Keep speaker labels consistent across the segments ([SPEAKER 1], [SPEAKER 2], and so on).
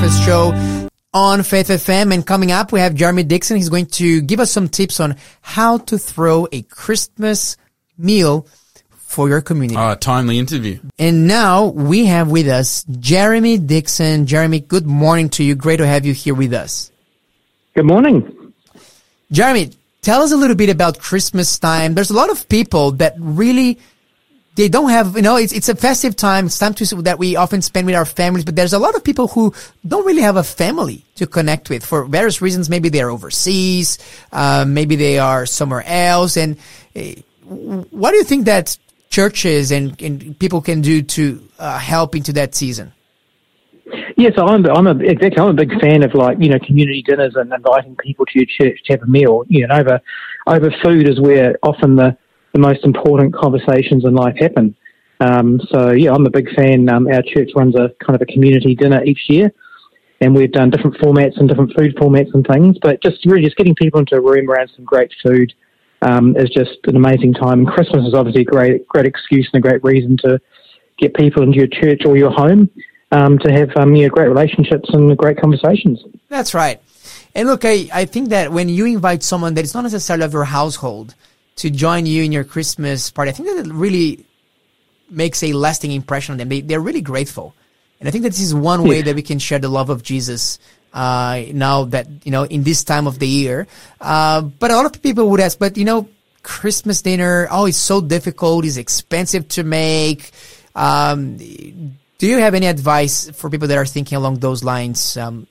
[SPEAKER 1] breakfast show on Faith FM. And coming up, we have Jeremy Dixon. He's going to give us some tips on how to throw a Christmas meal for your community.
[SPEAKER 2] Oh, a timely interview.
[SPEAKER 1] And now we have with us Jeremy Dixon. Jeremy, good morning to you. Great to have you here with us.
[SPEAKER 3] Good morning.
[SPEAKER 1] Jeremy, tell us a little bit about Christmas time. There's a lot of people that really, they don't have, it's a festive time. It's time that we often spend with our families, but there's a lot of people who don't really have a family to connect with for various reasons. Maybe they're overseas, maybe they are somewhere else. And what do you think that churches and people can do to help into that season?
[SPEAKER 3] Yes, I'm a big fan of community dinners and inviting people to your church to have a meal. Over food is where often the most important conversations in life happen. I'm a big fan. Our church runs a kind of a community dinner each year, and we've done different formats and different food formats and things. But just getting people into a room around some great food is just an amazing time. And Christmas is obviously a great excuse and a great reason to get people into your church or your home to have great relationships and great conversations.
[SPEAKER 1] That's right. And look, I think that when you invite someone that is not necessarily of your household to join you in your Christmas party, I think that it really makes a lasting impression on them. They're really grateful. And I think that this is one way that we can share the love of Jesus now that, in this time of the year. But a lot of people would ask, but, Christmas dinner, it's so difficult, it's expensive to make. Do you have any advice for people that are thinking along those lines?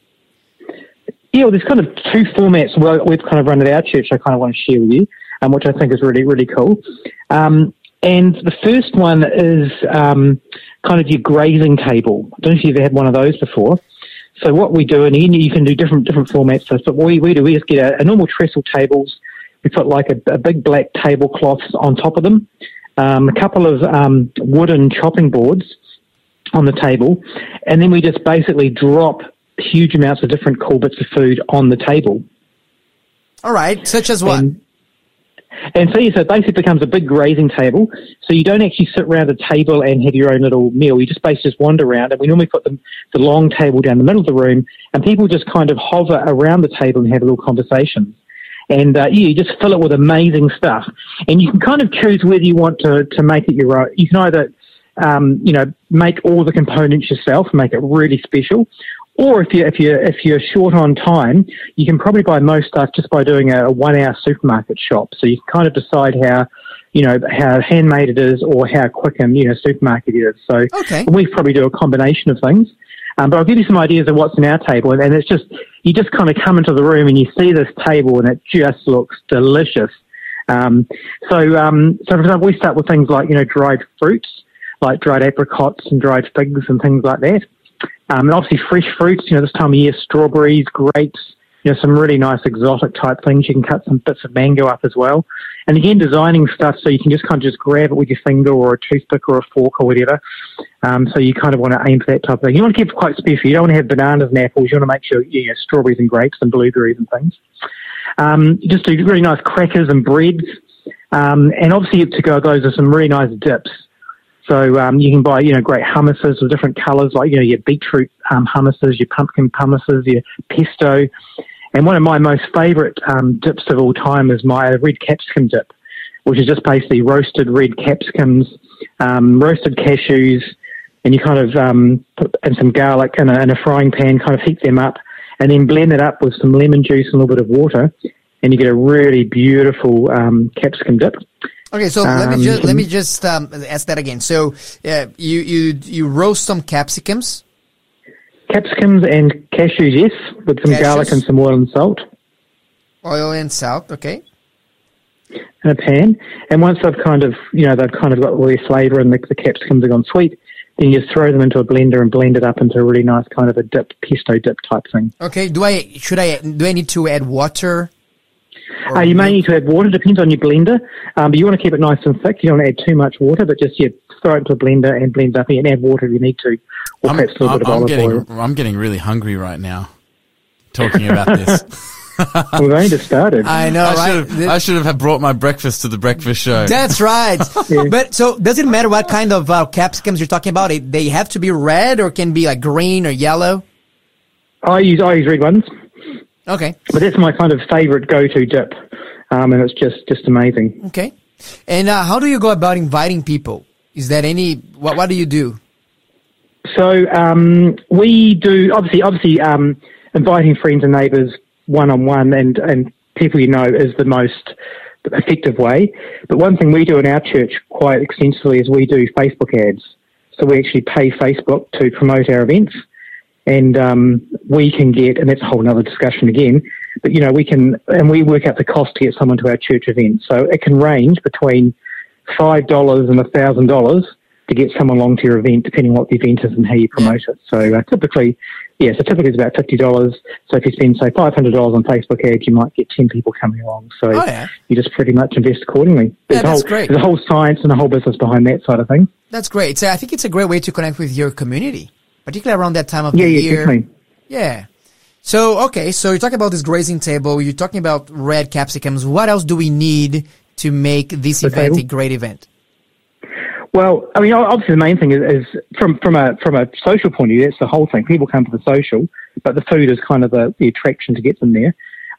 [SPEAKER 3] There's kind of two formats we've kind of run at our church I kind of want to share with you, which I think is really, really cool. And the first one is kind of your grazing table. I don't know if you've ever had one of those before. So what we do, and you can do different formats for this, but what we do, we just get a normal trestle tables. We put like a big black tablecloths on top of them, a couple of wooden chopping boards on the table, and then we just basically drop huge amounts of different cool bits of food on the table.
[SPEAKER 1] All right, such as what?
[SPEAKER 3] And so it basically becomes a big grazing table. So you don't actually sit around a table and have your own little meal. You just basically just wander around, and we normally put the long table down the middle of the room, and people just kind of hover around the table and have a little conversation. And you just fill it with amazing stuff. And you can kind of choose whether you want to make it your own. You can either make all the components yourself, make it really special. Or if you're short on time, you can probably buy most stuff just by doing a 1 hour supermarket shop. So you can kind of decide how handmade it is or how quick and supermarket it is. So we probably do a combination of things. But I'll give you some ideas of what's in our table, and it's just you just kind of come into the room and you see this table and it just looks delicious. So for example, we start with things like dried fruits, like dried apricots and dried figs and things like that. And obviously fresh fruits, this time of year, strawberries, grapes, some really nice exotic type things. You can cut some bits of mango up as well. And again, designing stuff so you can just grab it with your finger or a toothpick or a fork or whatever. So you kind of want to aim for that type of thing. You want to keep it quite special. You don't want to have bananas and apples. You want to make sure you have strawberries and grapes and blueberries and things. You just do really nice crackers and breads. And obviously to go goes with some really nice dips. So you can buy, great hummuses of different colours, like, your beetroot hummuses, your pumpkin hummuses, your pesto. And one of my most favourite dips of all time is my red capsicum dip, which is just basically roasted red capsicums, roasted cashews, and you kind of put in some garlic in a frying pan, kind of heat them up, and then blend it up with some lemon juice and a little bit of water, and you get a really beautiful capsicum dip.
[SPEAKER 1] Okay, so let me just ask that again. So you roast some capsicums.
[SPEAKER 3] Capsicums and cashews, yes, with some garlic and some oil and salt.
[SPEAKER 1] Oil and salt, okay.
[SPEAKER 3] In a pan, and once they've kind of got all their flavour and the capsicums are gone sweet, then you just throw them into a blender and blend it up into a really nice kind of a dip, pesto dip type thing.
[SPEAKER 1] Okay, do I need to add water?
[SPEAKER 3] You may need to add water, depends on your blender, but you want to keep it nice and thick. You don't want to add too much water, but just throw it into a blender and blend it up and add water if you need to, or perhaps a little bit of olive oil.
[SPEAKER 2] I'm getting really hungry right now talking about this.
[SPEAKER 3] We've only just started.
[SPEAKER 1] I know, right?
[SPEAKER 2] I should have brought my breakfast to the breakfast show.
[SPEAKER 1] That's right. But so does it matter what kind of capsicums you're talking about? They have to be red or can be like green or yellow?
[SPEAKER 3] I use red ones,
[SPEAKER 1] Okay.
[SPEAKER 3] but that's my kind of favourite go-to dip, and it's just amazing.
[SPEAKER 1] Okay. And how do you go about inviting people? Is that what do you do?
[SPEAKER 3] So we do obviously inviting friends and neighbours one-on-one and people you know is the most effective way. But one thing we do in our church quite extensively is we do Facebook ads. So we actually pay Facebook to promote our events, and we can get, and that's a whole other discussion again, but we work out the cost to get someone to our church event. So it can range between $5 and $1,000 to get someone along to your event, depending on what the event is and how you promote it. So typically it's about $50. So if you spend, say, $500 on Facebook ads, you might get 10 people coming along. So you just pretty much invest accordingly.
[SPEAKER 1] That's great.
[SPEAKER 3] There's a whole science and a whole business behind that side of things.
[SPEAKER 1] That's great. So I think it's a great way to connect with your community, particularly around that time of the
[SPEAKER 3] year.
[SPEAKER 1] Yeah,
[SPEAKER 3] definitely.
[SPEAKER 1] Yeah. So you're talking about this grazing table. You're talking about red capsicums. What else do we need to make this event a great event?
[SPEAKER 3] Well, I mean, obviously the main thing is from a social point of view, that's the whole thing. People come for the social, but the food is kind of the attraction to get them there.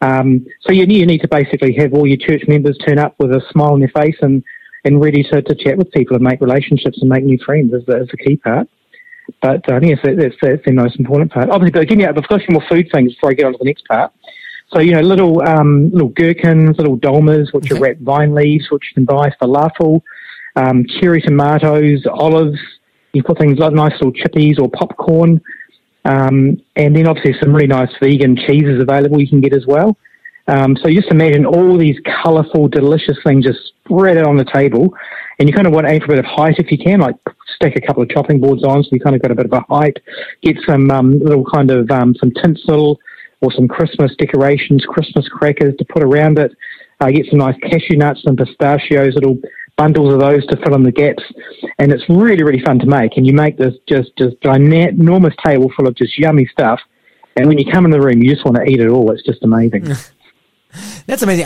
[SPEAKER 3] So you need to basically have all your church members turn up with a smile on their face and ready to chat with people and make relationships and make new friends is the key part. But I think that's the most important part. Obviously, but I've got a few more food things before I get on to the next part. So, little gherkins, little dolmas, which are wrapped vine leaves, which you can buy, falafel, cherry tomatoes, olives. You put things like nice little chippies or popcorn. And then obviously some really nice vegan cheeses available you can get as well. So just imagine all these colourful, delicious things just spread out on the table. And you kind of want to aim for a bit of height if you can, like stack a couple of chopping boards on so you kind of got a bit of a height. Get some little kind of some tinsel or some Christmas decorations, Christmas crackers to put around it. Get some nice cashew nuts and pistachios, little bundles of those to fill in the gaps. And it's really, really fun to make. And you make this just enormous table full of just yummy stuff. And when you come in the room, you just want to eat it all. It's just amazing.
[SPEAKER 1] That's amazing.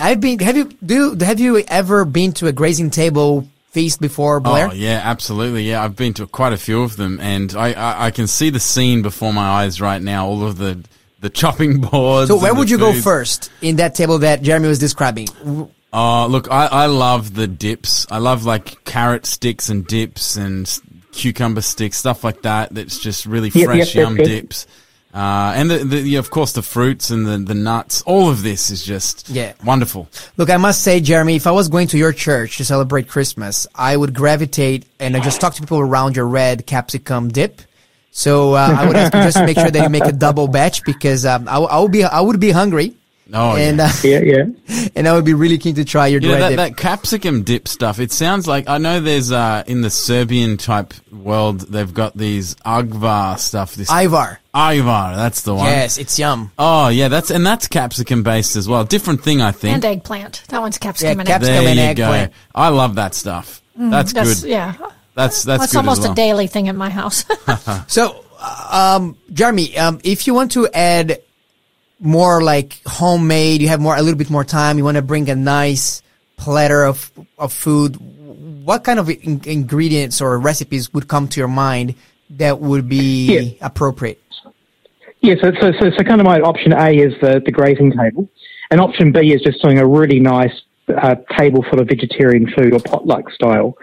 [SPEAKER 1] Have you ever been to a grazing table feast before, Blair?
[SPEAKER 2] Oh, yeah, absolutely. Yeah, I've been to quite a few of them, and I can see the scene before my eyes right now, all of the chopping boards.
[SPEAKER 1] So where would you go first in that table that Jeremy was describing?
[SPEAKER 2] Look, I love the dips. I love like carrot sticks and dips and cucumber sticks, stuff like that. That's just really fresh, yum dips. And of course the fruits and the nuts, all of this is just wonderful.
[SPEAKER 1] Look, I must say, Jeremy, if I was going to your church to celebrate Christmas, I would gravitate and I just talk to people around your red capsicum dip. So I would ask you just to make sure that you make a double batch because I would be hungry.
[SPEAKER 2] Oh,
[SPEAKER 1] and, and I would be really keen to try your red dip.
[SPEAKER 2] That capsicum dip stuff, it sounds like, I know there's, in the Serbian type world, they've got these Agvar stuff.
[SPEAKER 1] Ivar,
[SPEAKER 2] that's the one.
[SPEAKER 1] Yes, it's yum.
[SPEAKER 2] Oh, yeah, that's capsicum based as well. Different thing, I think.
[SPEAKER 4] And eggplant. That one's capsicum and
[SPEAKER 1] capsicum
[SPEAKER 4] eggplant.
[SPEAKER 1] and eggplant.
[SPEAKER 2] I love that stuff. That's good.
[SPEAKER 4] Yeah.
[SPEAKER 2] That's
[SPEAKER 4] good
[SPEAKER 2] as
[SPEAKER 4] almost
[SPEAKER 2] well.
[SPEAKER 4] a daily thing at my house.
[SPEAKER 1] So, Jeremy, if you want to add more like homemade, you have a little bit more time, you want to bring a nice platter of food, what kind of ingredients or recipes would come to your mind that would be appropriate?
[SPEAKER 3] Yeah, so kind of my option A is the grazing table, and option B is just doing a really nice table full of vegetarian food or potluck style.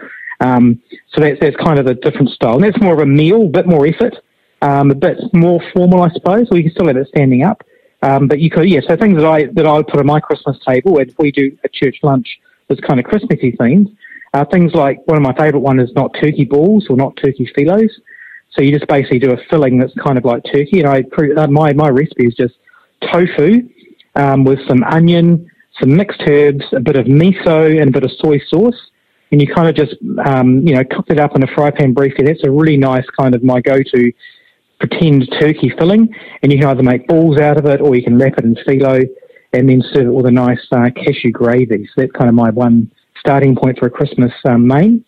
[SPEAKER 3] So that's kind of a different style, and that's more of a meal, a bit more effort, a bit more formal, I suppose. Or you can still have it standing up. But you could, so things that I would put on my Christmas table, and if we do a church lunch that's kind of Christmassy themed, things like, one of my favourite one is not turkey balls or not turkey philos. So you just basically do a filling that's kind of like turkey, and my recipe is just tofu with some onion, some mixed herbs, a bit of miso, and a bit of soy sauce, and you kind of just cook it up in a fry pan briefly. That's a really nice kind of my go-to pretend turkey filling, and you can either make balls out of it or you can wrap it in phyllo and then serve it with a nice cashew gravy. So that's kind of my one starting point for a Christmas main.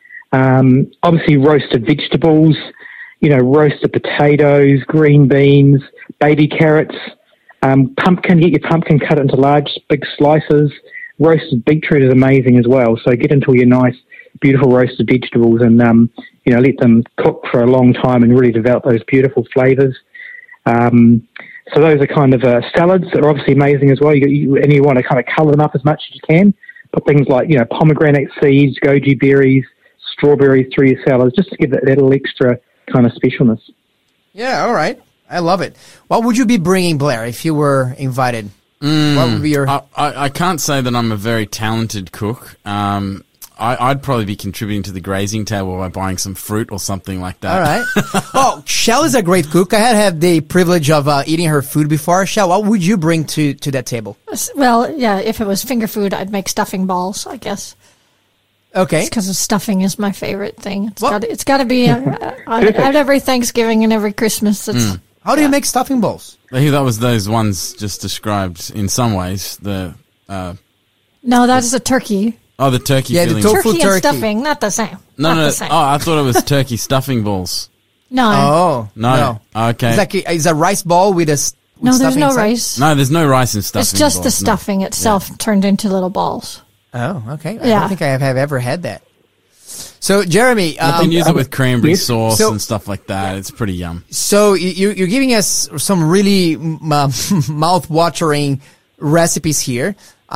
[SPEAKER 3] Obviously roasted vegetables, roasted potatoes, green beans, baby carrots, pumpkin. Get your pumpkin, cut it into large, big slices. Roasted beetroot is amazing as well. So get into your nice, beautiful roasted vegetables and let them cook for a long time and really develop those beautiful flavours. So those are kind of salads that are obviously amazing as well. And you want to kind of colour them up as much as you can. Put things like, pomegranate seeds, goji berries, strawberries through your salads, just to give that little extra kind of specialness.
[SPEAKER 1] Yeah, all right. I love it. What would you be bringing, Blair, if you were invited? What would be your...
[SPEAKER 2] I can't say that I'm a very talented cook. I'd probably be contributing to the grazing table by buying some fruit or something like that.
[SPEAKER 1] All right. Oh, Shell is a great cook. I had the privilege of eating her food before. Shell, what would you bring to that table?
[SPEAKER 4] Well, yeah, if it was finger food, I'd make stuffing balls, I guess.
[SPEAKER 1] Okay.
[SPEAKER 4] Because stuffing is my favorite thing. It's got to be at every Thanksgiving and every Christmas.
[SPEAKER 1] How do you make stuffing balls?
[SPEAKER 2] That was those ones just described in some ways.
[SPEAKER 4] No, that is a turkey.
[SPEAKER 2] Oh, the turkey filling.
[SPEAKER 1] The tofu
[SPEAKER 4] turkey and stuffing, not the same.
[SPEAKER 2] No.
[SPEAKER 4] The same.
[SPEAKER 2] Oh, I thought it was turkey stuffing balls.
[SPEAKER 4] No.
[SPEAKER 1] Oh.
[SPEAKER 2] No. Okay.
[SPEAKER 1] It's a rice ball with
[SPEAKER 4] no, there's no
[SPEAKER 1] inside?
[SPEAKER 4] rice.
[SPEAKER 2] No, there's no rice in stuffing.
[SPEAKER 4] It's just
[SPEAKER 2] balls,
[SPEAKER 4] the stuffing itself turned into little balls.
[SPEAKER 1] Oh, okay. I
[SPEAKER 4] Yeah.
[SPEAKER 1] don't think I have ever had that. So, Jeremy,
[SPEAKER 2] You can use it with cranberry sauce and stuff like that. It's pretty yum.
[SPEAKER 1] So you're giving us some really mouth-watering recipes here.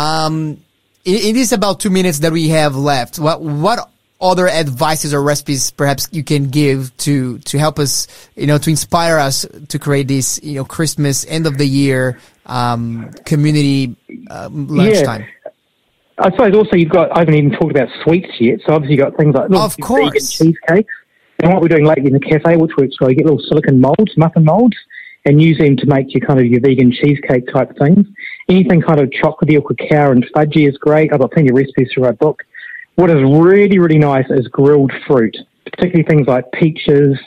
[SPEAKER 1] It is about 2 minutes that we have left. What other advices or recipes perhaps you can give to help us, to inspire us to create this, Christmas end of the year community lunchtime?
[SPEAKER 3] Yeah. I suppose also I haven't even talked about sweets yet, so obviously you've got things like
[SPEAKER 1] of course.
[SPEAKER 3] vegan cheesecakes. And what we're doing lately in the cafe, which works well, you get little silicone molds, muffin molds, and use them to make your vegan cheesecake type things. Anything kind of chocolatey or cacao and fudgy is great. I've got plenty of recipes through our book. What is really, really nice is grilled fruit, particularly things like peaches.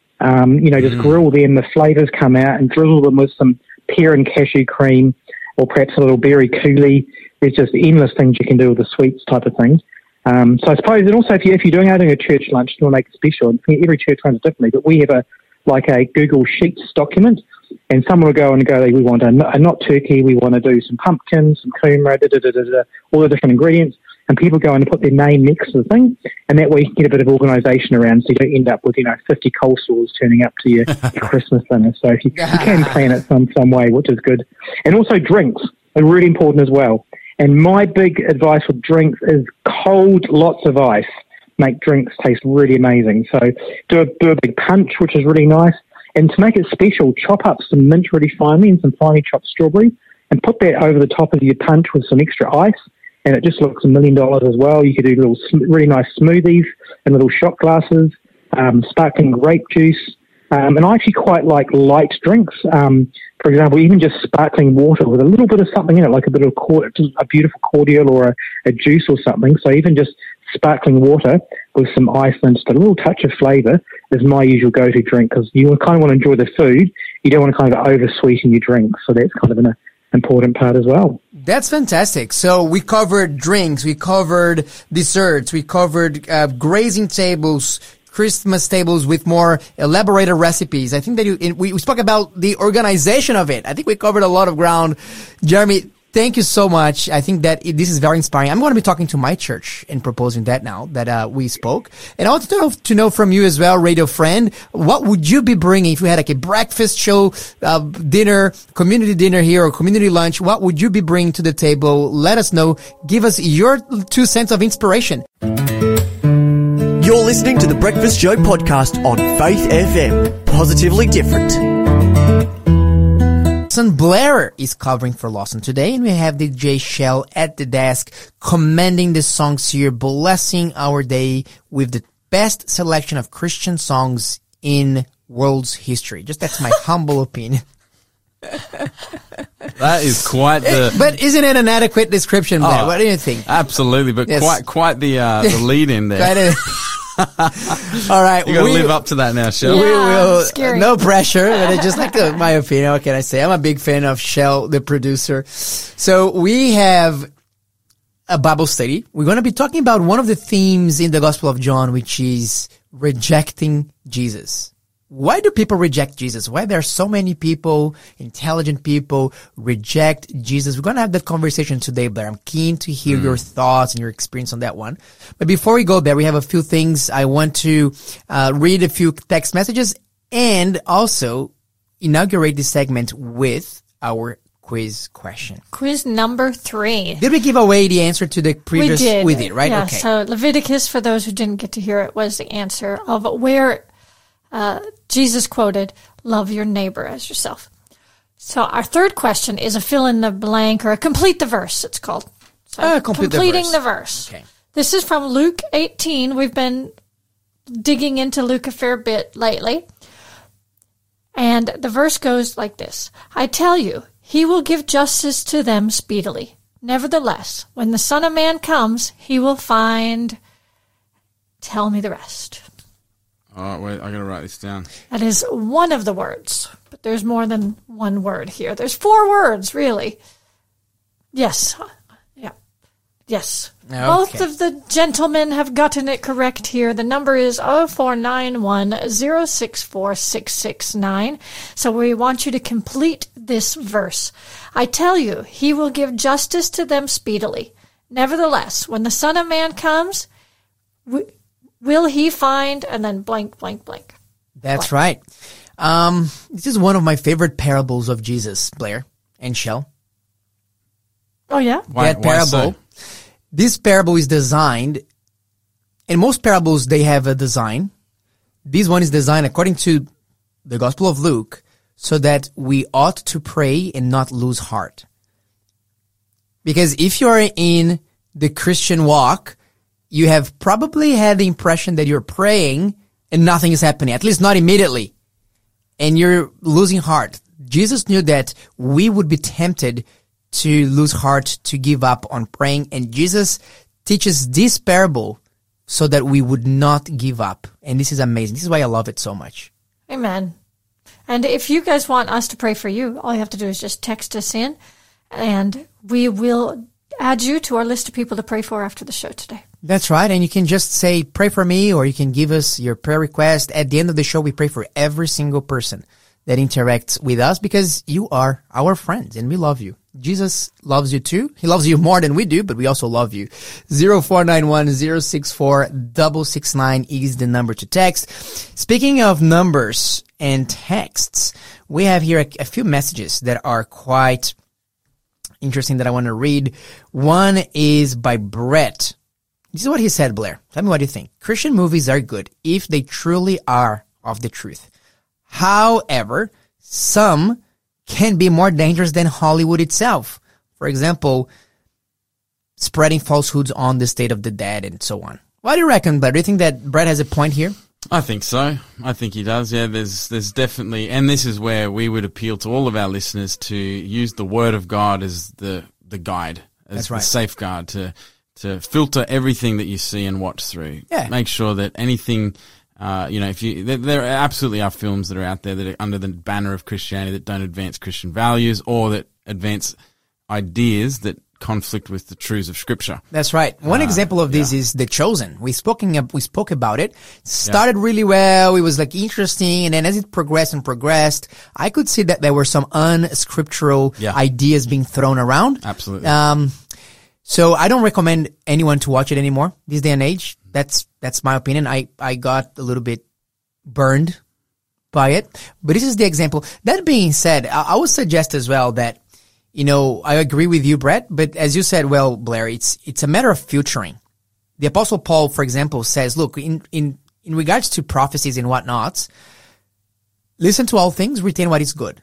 [SPEAKER 3] Just grill them, the flavours come out, and drizzle them with some pear and cashew cream, or perhaps a little berry coulis. There's just endless things you can do with the sweets type of thing. So I suppose, and also if you're doing a church lunch, you want to make it special. And every church runs differently, but we have a Google Sheets document, and someone will go, we want a not turkey, we want to do some pumpkins, some kumara, all the different ingredients, and people go and put their name next to the thing, and that way you can get a bit of organisation around, so you don't end up with 50 coleslaws turning up to your Christmas dinner. So if you can plan it some way, which is good. And also drinks are really important as well. And my big advice with drinks is cold, lots of ice. Make drinks taste really amazing. So do a big punch, which is really nice. And to make it special, chop up some mint really finely and some finely chopped strawberry, and put that over the top of your punch with some extra ice. And it just looks $1 million as well. You could do little really nice smoothies and little shot glasses, sparkling grape juice. And I actually quite like light drinks. For example, even just sparkling water with a little bit of something in it, like a bit of a beautiful cordial or a juice or something. So even just sparkling water with some ice and just a little touch of flavour is my usual go-to drink, because you kind of want to enjoy the food. You don't want to kind of over-sweeten your drink. So that's kind of an important part as well.
[SPEAKER 1] That's fantastic. So we covered drinks, we covered desserts, we covered grazing tables, Christmas tables with more elaborated recipes. I think that we spoke about the organization of it. I think we covered a lot of ground. Jeremy, thank you so much. I think that this is very inspiring. I'm going to be talking to my church and proposing that now that we spoke. And I want to know from you as well, radio friend, what would you be bringing if you had like a breakfast show, dinner, community dinner here or community lunch? What would you be bringing to the table? Let us know. Give us your 2 cents of inspiration.
[SPEAKER 5] You're listening to the Breakfast Show podcast on Faith FM. Positively different.
[SPEAKER 1] Lawson Blair is covering for Lawson today, and we have DJ Shell at the desk commending the songs here, blessing our day with the best selection of Christian songs in world's history. Just that's my humble opinion.
[SPEAKER 2] That is quite the...
[SPEAKER 1] But isn't it an adequate description, Blair? What do you think?
[SPEAKER 2] Absolutely, but
[SPEAKER 1] Yes.
[SPEAKER 2] quite the lead in there.
[SPEAKER 1] All right.
[SPEAKER 2] You got to live up to that now, Shell.
[SPEAKER 1] We will,
[SPEAKER 4] scary.
[SPEAKER 1] no pressure, but it's just like my opinion. What can I say? I'm a big fan of Shell, the producer. So we have a Bible study. We're going to be talking about one of the themes in the Gospel of John, which is rejecting Jesus. Why do people reject Jesus? Why there are so many people, intelligent people, reject Jesus? We're going to have that conversation today, Blair. I'm keen to hear your thoughts and your experience on that one. But before we go there, we have a few things. I want to read a few text messages and also inaugurate this segment with our quiz question.
[SPEAKER 4] Quiz number 3.
[SPEAKER 1] Did we give away the answer to the previous? We did, right?
[SPEAKER 4] Yeah,
[SPEAKER 1] okay.
[SPEAKER 4] So Leviticus, for those who didn't get to hear it, was the answer of where Jesus quoted, love your neighbor as yourself. So our third question is a fill in the blank, or a complete the verse, it's called. So completing the verse.
[SPEAKER 1] Okay.
[SPEAKER 4] This is from Luke 18. We've been digging into Luke a fair bit lately. And the verse goes like this. I tell you, he will give justice to them speedily. Nevertheless, when the Son of Man comes, he will find... Tell me the rest.
[SPEAKER 2] All right, wait, I got to write this down.
[SPEAKER 4] That is one of the words, but there's more than one word here. There's 4 words, really. Yes. Yeah. Yes. Okay. Both of the gentlemen have gotten it correct here. The number is 0491064669. So we want you to complete this verse. I tell you, he will give justice to them speedily. Nevertheless, when the Son of Man comes, will he find, and then blank, blank, blank.
[SPEAKER 1] That's right. This is one of my favorite parables of Jesus, Blair and Shell.
[SPEAKER 4] Oh, yeah?
[SPEAKER 1] That parable. This parable is designed, and most parables, they have a design. This one is designed according to the Gospel of Luke, so that we ought to pray and not lose heart. Because if you're in the Christian walk, you have probably had the impression that you're praying and nothing is happening, at least not immediately. And you're losing heart. Jesus knew that we would be tempted to lose heart, to give up on praying. And Jesus teaches this parable so that we would not give up. And this is amazing. This is why I love it so much.
[SPEAKER 4] Amen. And if you guys want us to pray for you, all you have to do is just text us in, and we will add you to our list of people to pray for after the show today.
[SPEAKER 1] That's right. And you can just say, pray for me, or you can give us your prayer request. At the end of the show, we pray for every single person that interacts with us, because you are our friends and we love you. Jesus loves you too. He loves you more than we do, but we also love you. 0491-064-669 is the number to text. Speaking of numbers and texts, we have here a few messages that are quite interesting that I want to read. One is by Brett. This is what he said, Blair. Tell me what you think. Christian movies are good if they truly are of the truth. However, some can be more dangerous than Hollywood itself. For example, spreading falsehoods on the state of the dead and so on. What do you reckon, Blair? Do you think that Brett has a point here?
[SPEAKER 2] I think so. I think he does. Yeah, there's definitely, and this is where we would appeal to all of our listeners to use the Word of God as the guide, as the safeguard to filter everything that you see and watch through.
[SPEAKER 1] Yeah.
[SPEAKER 2] Make sure that anything, there absolutely are films that are out there that are under the banner of Christianity that don't advance Christian values, or that advance ideas that conflict with the truths of Scripture.
[SPEAKER 1] That's right. One example of this is The Chosen. We spoke about it. Started really well. It was like interesting, and then as it progressed, I could see that there were some unscriptural ideas being thrown around.
[SPEAKER 2] Absolutely.
[SPEAKER 1] So I don't recommend anyone to watch it anymore this day and age. That's my opinion. I got a little bit burned by it, but this is the example. That being said, I would suggest as well that, I agree with you, Brett, but as you said, well, Blair, it's a matter of filtering. The Apostle Paul, for example, says, look, in regards to prophecies and whatnots, listen to all things, retain what is good.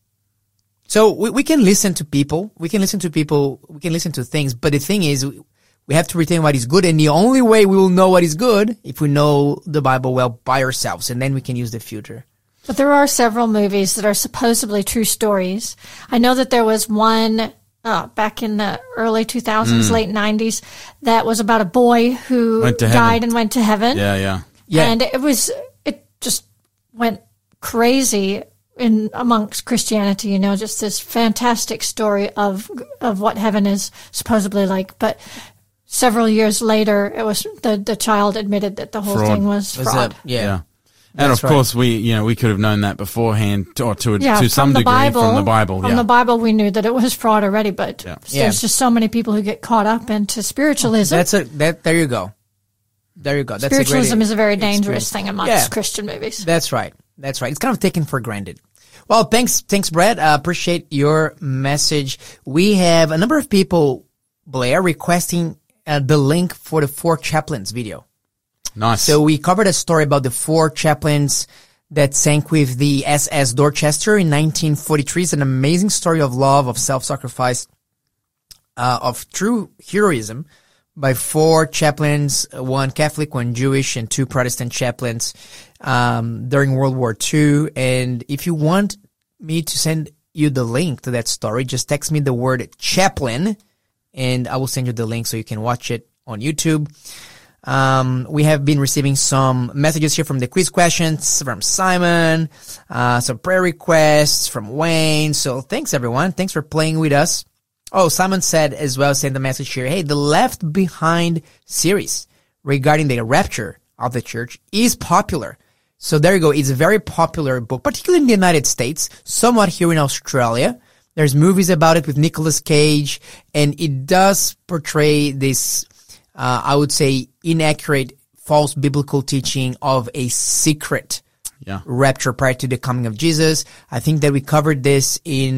[SPEAKER 1] So we can listen to people, we can listen to things, but the thing is, we have to retain what is good, and the only way we will know what is good if we know the Bible well by ourselves, and then we can use the filter.
[SPEAKER 4] But there are several movies that are supposedly true stories. I know that there was one back in the early 2000s, late 90s, that was about a boy who died and went to heaven.
[SPEAKER 2] Yeah.
[SPEAKER 4] And it just went crazy amongst Christianity, just this fantastic story of what heaven is supposedly like. But several years later, it was the child admitted that the whole thing was fraud.
[SPEAKER 1] Yeah.
[SPEAKER 2] And of course, we could have known that beforehand, or to some degree from the Bible.
[SPEAKER 4] From the Bible, we knew that it was fraud already, but there's just so many people who get caught up into spiritualism.
[SPEAKER 1] There you go. That's
[SPEAKER 4] spiritualism is a very dangerous thing amongst Christian movies.
[SPEAKER 1] That's right. It's kind of taken for granted. Well, thanks, Brad. Appreciate your message. We have a number of people, Blair, requesting the link for the 4 chaplains video.
[SPEAKER 2] Nice.
[SPEAKER 1] So we covered a story about the 4 chaplains that sank with the SS Dorchester in 1943. It's an amazing story of love, of self-sacrifice, of true heroism by 4 chaplains, 1 Catholic, 1 Jewish, and 2 Protestant chaplains during World War II. And if you want me to send you the link to that story, just text me the word chaplain, and I will send you the link so you can watch it on YouTube. We have been receiving some messages here from the quiz questions from Simon, some prayer requests from Wayne. So thanks everyone. Thanks for playing with us. Oh, Simon said as well, send the message here. Hey, the Left Behind series regarding the rapture of the church is popular. So there you go. It's a very popular book, particularly in the United States, somewhat here in Australia. There's movies about it with Nicolas Cage, and it does portray this, I would say, inaccurate, false biblical teaching of a secret rapture prior to the coming of Jesus. I think that we covered this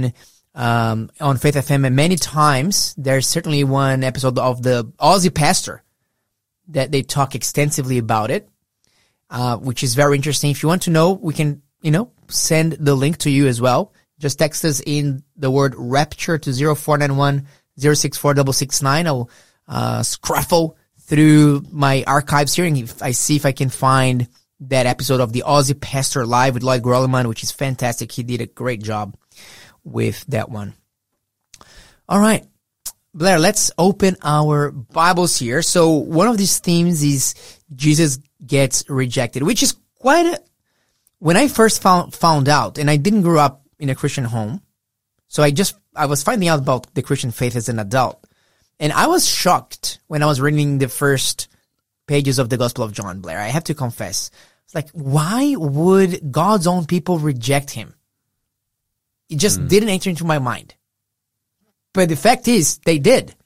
[SPEAKER 1] on Faith FM many times. There's certainly one episode of the Aussie pastor that they talk extensively about it, which is very interesting. If you want to know, we can, send the link to you as well. Just text us in the word rapture to 0491 064 669. I'll scruffle through my archives here, and if I see if I can find that episode of the Aussie Pastor Live with Lloyd Groleman, which is fantastic. He did a great job with that one. All right, Blair, let's open our Bibles here. So one of these themes is Jesus gets rejected, which is when I first found out, and I didn't grow up in a Christian home, so I was finding out about the Christian faith as an adult. And I was shocked when I was reading the first pages of the Gospel of John, Blair. I have to confess. It's like, why would God's own people reject him? It just didn't enter into my mind. But the fact is, they did.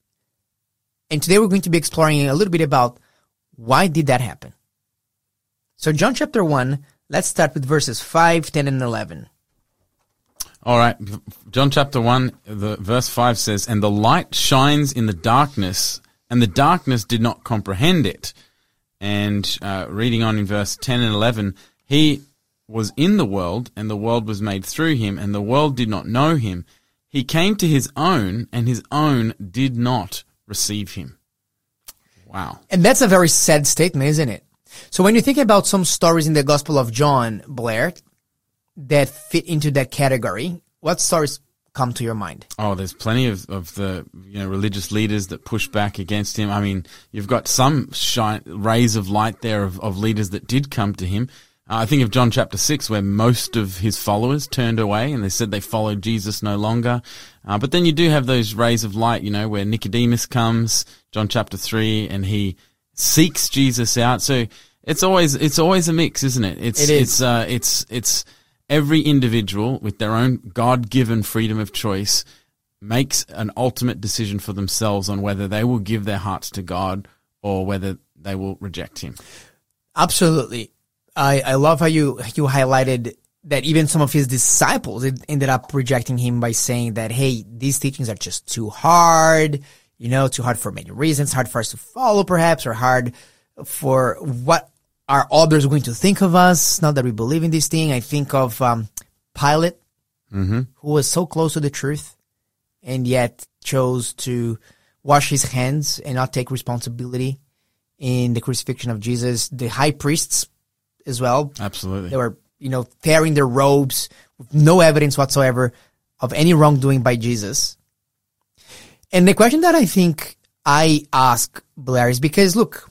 [SPEAKER 1] And today we're going to be exploring a little bit about why did that happen. So John chapter 1, let's start with verses 5, 10, and 11.
[SPEAKER 2] All right, John chapter 1, verse 5 says, "And the light shines in the darkness, and the darkness did not comprehend it." And reading on in verse 10 and 11, "He was in the world, and the world was made through him, and the world did not know him. He came to his own, and his own did not receive him." Wow.
[SPEAKER 1] And that's a very sad statement, isn't it? So when you think about some stories in the Gospel of John, Blair, that fit into that category, what stories come to your mind?
[SPEAKER 2] Oh, there's plenty of the religious leaders that push back against him. I mean, you've got some rays of light there of leaders that did come to him. I think of John chapter 6, where most of his followers turned away and they said they followed Jesus no longer. But then you do have those rays of light, where Nicodemus comes, John chapter 3, and he seeks Jesus out. So it's always a mix, isn't it? It's every individual with their own God-given freedom of choice makes an ultimate decision for themselves on whether they will give their hearts to God or whether they will reject him.
[SPEAKER 1] Absolutely. I love how you highlighted that even some of his disciples ended up rejecting him by saying that, hey, these teachings are just too hard, too hard for many reasons, hard for us to follow perhaps, or hard for what are others going to think of us now that we believe in this thing. I think of Pilate, who was so close to the truth and yet chose to wash his hands and not take responsibility in the crucifixion of Jesus. The high priests as well.
[SPEAKER 2] Absolutely.
[SPEAKER 1] They were, tearing their robes with no evidence whatsoever of any wrongdoing by Jesus. And the question that I think I ask, Blair, is because, look,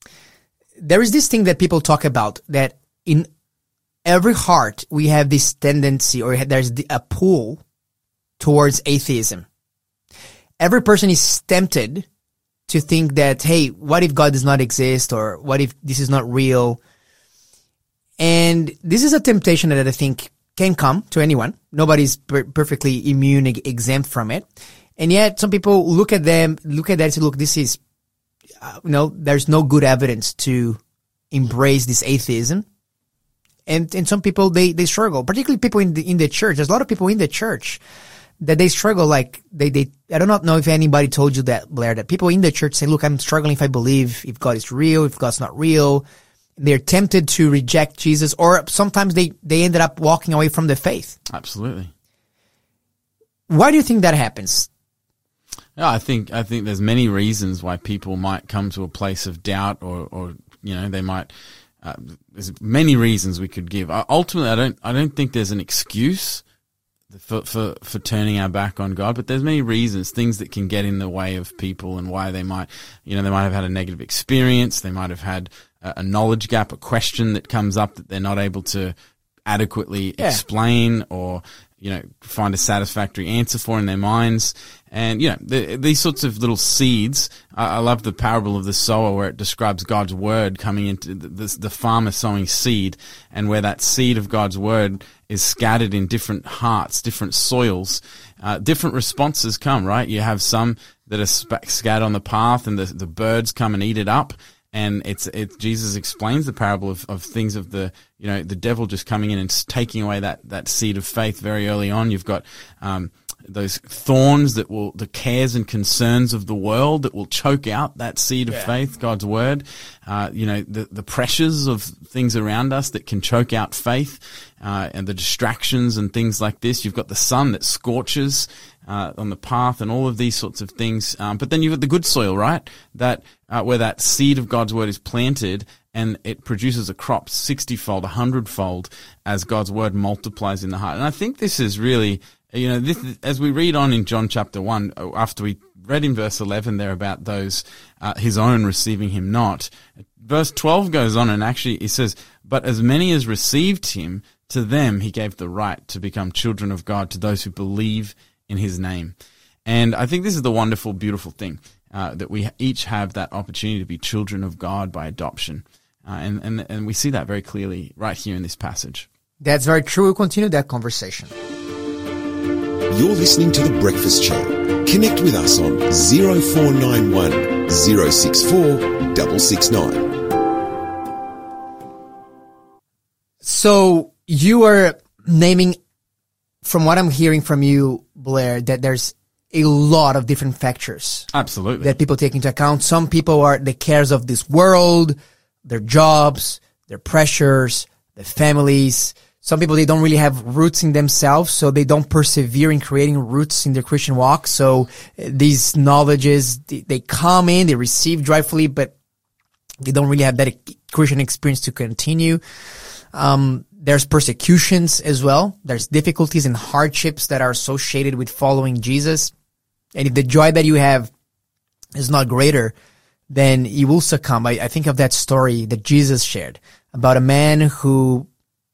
[SPEAKER 1] there is this thing that people talk about, that in every heart we have this tendency, or there's a pull towards atheism. Every person is tempted to think that, hey, what if God does not exist, or what if this is not real? And this is a temptation that I think can come to anyone. Nobody's perfectly immune, exempt from it. And yet some people look at that and say, look, this is, there's no good evidence to embrace this atheism. And some people, they struggle, particularly people in the church. There's a lot of people in the church that they struggle. Like I do not know if anybody told you that, Blair, that people in the church say, look, I'm struggling if I believe if God is real, if God's not real. They're tempted to reject Jesus, or sometimes they ended up walking away from the faith.
[SPEAKER 2] Absolutely.
[SPEAKER 1] Why do you think that happens?
[SPEAKER 2] Yeah, I think there's many reasons why people might come to a place of doubt, or they might. There's many reasons we could give. Ultimately, I don't think there's an excuse for turning our back on God, but there's many reasons, things that can get in the way of people, and why they might have had a negative experience. They might have had a knowledge gap, a question that comes up that they're not able to adequately explain, or find a satisfactory answer for in their minds. And, these sorts of little seeds, I love the parable of the sower where it describes God's word coming into the farmer sowing seed, and where that seed of God's word is scattered in different hearts, different soils, different responses come, right? You have some that are scattered on the path, and the birds come and eat it up. And Jesus explains the parable of things of the devil just coming in and taking away that seed of faith very early on. You've got those thorns the cares and concerns of the world that will choke out that seed of faith, God's word. The pressures of things around us that can choke out faith, and the distractions and things like this. You've got the sun that scorches on the path, and all of these sorts of things. But then you've got the good soil, right? That where that seed of God's word is planted, and it produces a crop 60-fold, 100-fold as God's word multiplies in the heart. And I think this is really, this, as we read on in John chapter 1, after we read in verse 11 there about those, his own receiving him not. Verse 12 goes on, and actually it says, but as many as received him, to them he gave the right to become children of God, to those who believe in his name. And I think this is the wonderful, beautiful thing, that we each have that opportunity to be children of God by adoption. And we see that very clearly right here in this passage.
[SPEAKER 1] That's very true. We'll continue that conversation.
[SPEAKER 6] You're listening to The Breakfast Show. Connect with us on 0491 064 669.
[SPEAKER 1] So you are naming, from what I'm hearing from you, Blair, that there's a lot of different factors.
[SPEAKER 2] Absolutely.
[SPEAKER 1] That people take into account. Some people are the cares of this world, their jobs, their pressures, their families. Some people, they don't really have roots in themselves, so they don't persevere in creating roots in their Christian walk. So these knowledges, they come in, they receive joyfully, but they don't really have that Christian experience to continue. There's persecutions as well. There's difficulties and hardships that are associated with following Jesus. And if the joy that you have is not greater, then you will succumb. I think of that story that Jesus shared about a man who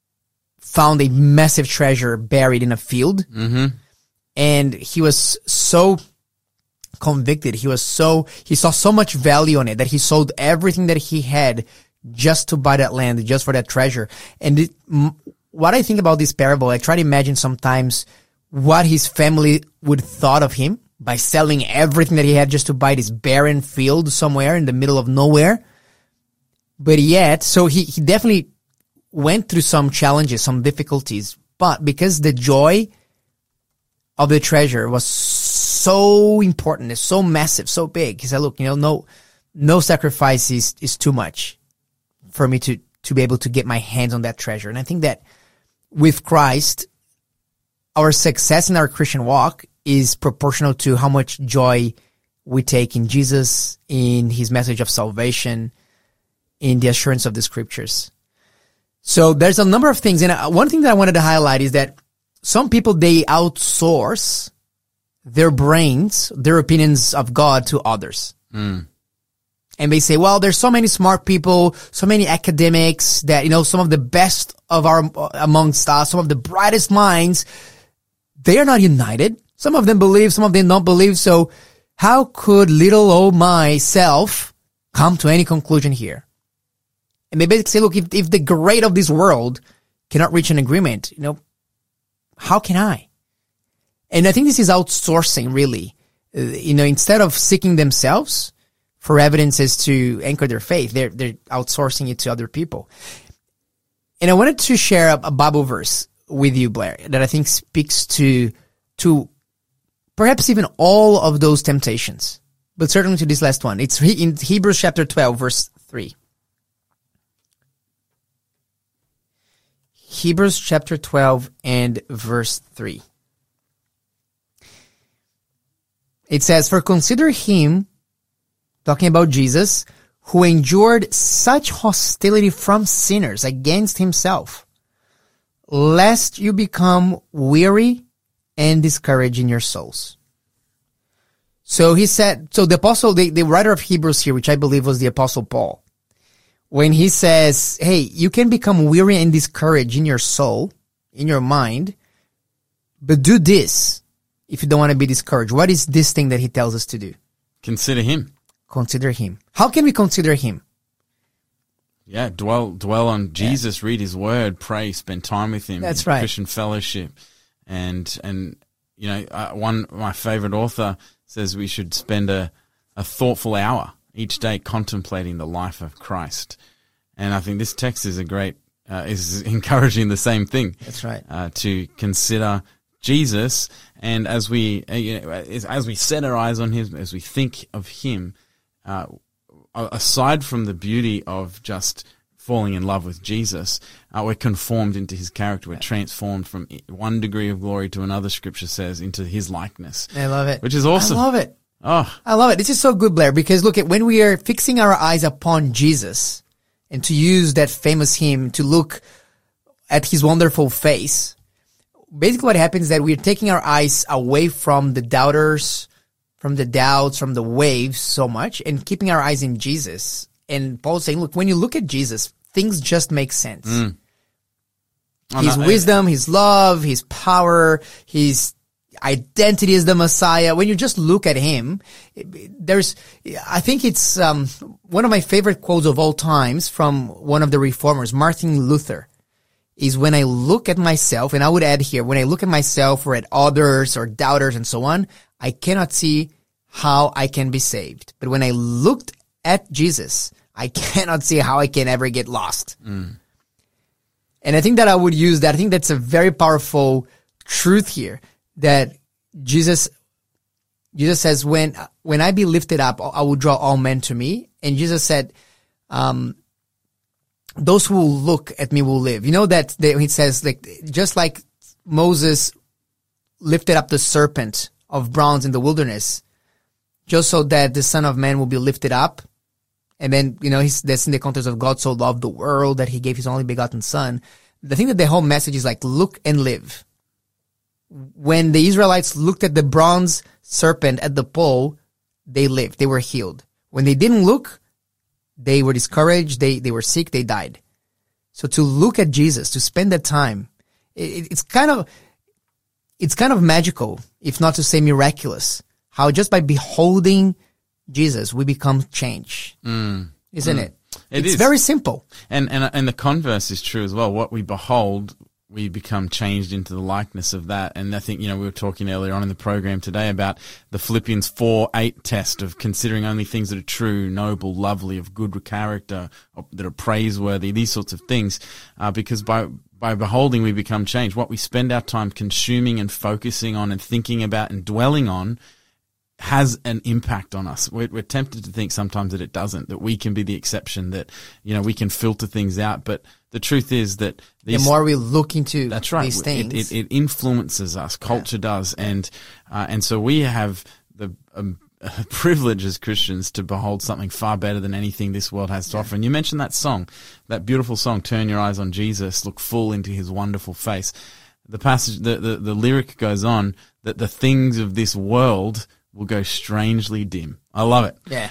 [SPEAKER 1] found a massive treasure buried in a field. Mm-hmm. And he was so convicted. He saw so much value on it that he sold everything that he had just to buy that land, just for that treasure. And what I think about this parable, I try to imagine sometimes what his family would thought of him by selling everything that he had just to buy this barren field somewhere in the middle of nowhere. But yet, so he definitely went through some challenges, some difficulties, but because the joy of the treasure was so important, it's so massive, so big, he said, look, no sacrifice is too much for me to be able to get my hands on that treasure. And I think that with Christ, our success in our Christian walk is proportional to how much joy we take in Jesus, in his message of salvation, in the assurance of the scriptures. So there's a number of things. And one thing that I wanted to highlight is that some people, they outsource their brains, their opinions of God to others. Mm. And they say, well, there's so many smart people, so many academics that, some of the best amongst us, some of the brightest minds, they are not united. Some of them believe, some of them don't believe. So how could little old myself come to any conclusion here? And they basically say, look, if the great of this world cannot reach an agreement, how can I? And I think this is outsourcing, really. Instead of seeking themselves for evidences to anchor their faith, they're outsourcing it to other people. And I wanted to share a Bible verse with you, Blair, that I think speaks to perhaps even all of those temptations, but certainly to this last one. It's in Hebrews chapter 12, verse 3. Hebrews chapter 12 and verse 3. It says, "For consider him," talking about Jesus, "who endured such hostility from sinners against himself, lest you become weary and discouraged in your souls." So he said, so the apostle, the writer of Hebrews here, which I believe was the apostle Paul, when he says, hey, you can become weary and discouraged in your soul, in your mind, but do this if you don't want to be discouraged. What is this thing that he tells us to do?
[SPEAKER 2] Consider him.
[SPEAKER 1] Consider him. How can we consider him?
[SPEAKER 2] Yeah, dwell on Jesus, read his word, pray, spend time with him.
[SPEAKER 1] That's right.
[SPEAKER 2] Christian fellowship. And you know, my favorite author says we should spend a thoughtful hour each day contemplating the life of Christ. And I think this text is is encouraging the same thing.
[SPEAKER 1] That's right.
[SPEAKER 2] To consider Jesus, and as we as we set our eyes on him, as we think of him, aside from the beauty of just falling in love with Jesus, we're conformed into his character. We're transformed from one degree of glory to another, Scripture says, into his likeness.
[SPEAKER 1] I love it.
[SPEAKER 2] Which is awesome.
[SPEAKER 1] I love it.
[SPEAKER 2] Oh,
[SPEAKER 1] I love it. This is so good, Blair, because look, when we are fixing our eyes upon Jesus, and to use that famous hymn to look at his wonderful face, basically what happens is that we're taking our eyes away from the doubters, from the doubts, from the waves so much, and keeping our eyes in Jesus. And Paul's saying, look, when you look at Jesus, things just make sense. His wisdom, his love, his power, his identity as the Messiah. When you just look at him, I think it's one of my favorite quotes of all times from one of the reformers, Martin Luther, is when I look at myself, and I would add here, when I look at myself or at others or doubters and so on, I cannot see how I can be saved. But when I looked at Jesus, I cannot see how I can ever get lost. And I think that I would use that. I think that's a very powerful truth here, that Jesus says, when I be lifted up, I will draw all men to me. And Jesus said, those who will look at me will live. You know that he says, like, just like Moses lifted up the serpent of bronze in the wilderness, just so that the Son of Man will be lifted up. And then, you know, that's in the context of God so loved the world that he gave his only begotten Son. The thing that the whole message is like, look and live. When the Israelites looked at the bronze serpent at the pole, they lived. They were healed. When they didn't look, they were discouraged. They were sick. They died. So to look at Jesus, to spend that time, it's kind of magical, if not to say miraculous, how just by beholding Jesus, we become changed. Isn't it? It's very simple.
[SPEAKER 2] And the converse is true as well. What we behold, we become changed into the likeness of that. And I think, you know, we were talking earlier on in the program today about the Philippians 4:8 test of considering only things that are true, noble, lovely, of good character, that are praiseworthy, these sorts of things. Because by beholding, we become changed. What we spend our time consuming and focusing on and thinking about and dwelling on has an impact on us. We're tempted to think sometimes that it doesn't, that we can be the exception, that, you know, we can filter things out. But the truth is that
[SPEAKER 1] the more we look into
[SPEAKER 2] that's right,
[SPEAKER 1] these things,
[SPEAKER 2] it influences us. Culture does. And so we have the privilege as Christians to behold something far better than anything this world has to offer. And you mentioned that song, that beautiful song, Turn Your Eyes on Jesus, look full into his wonderful face. The passage, the lyric goes on that the things of this world will go strangely dim. I love it.
[SPEAKER 1] Yeah.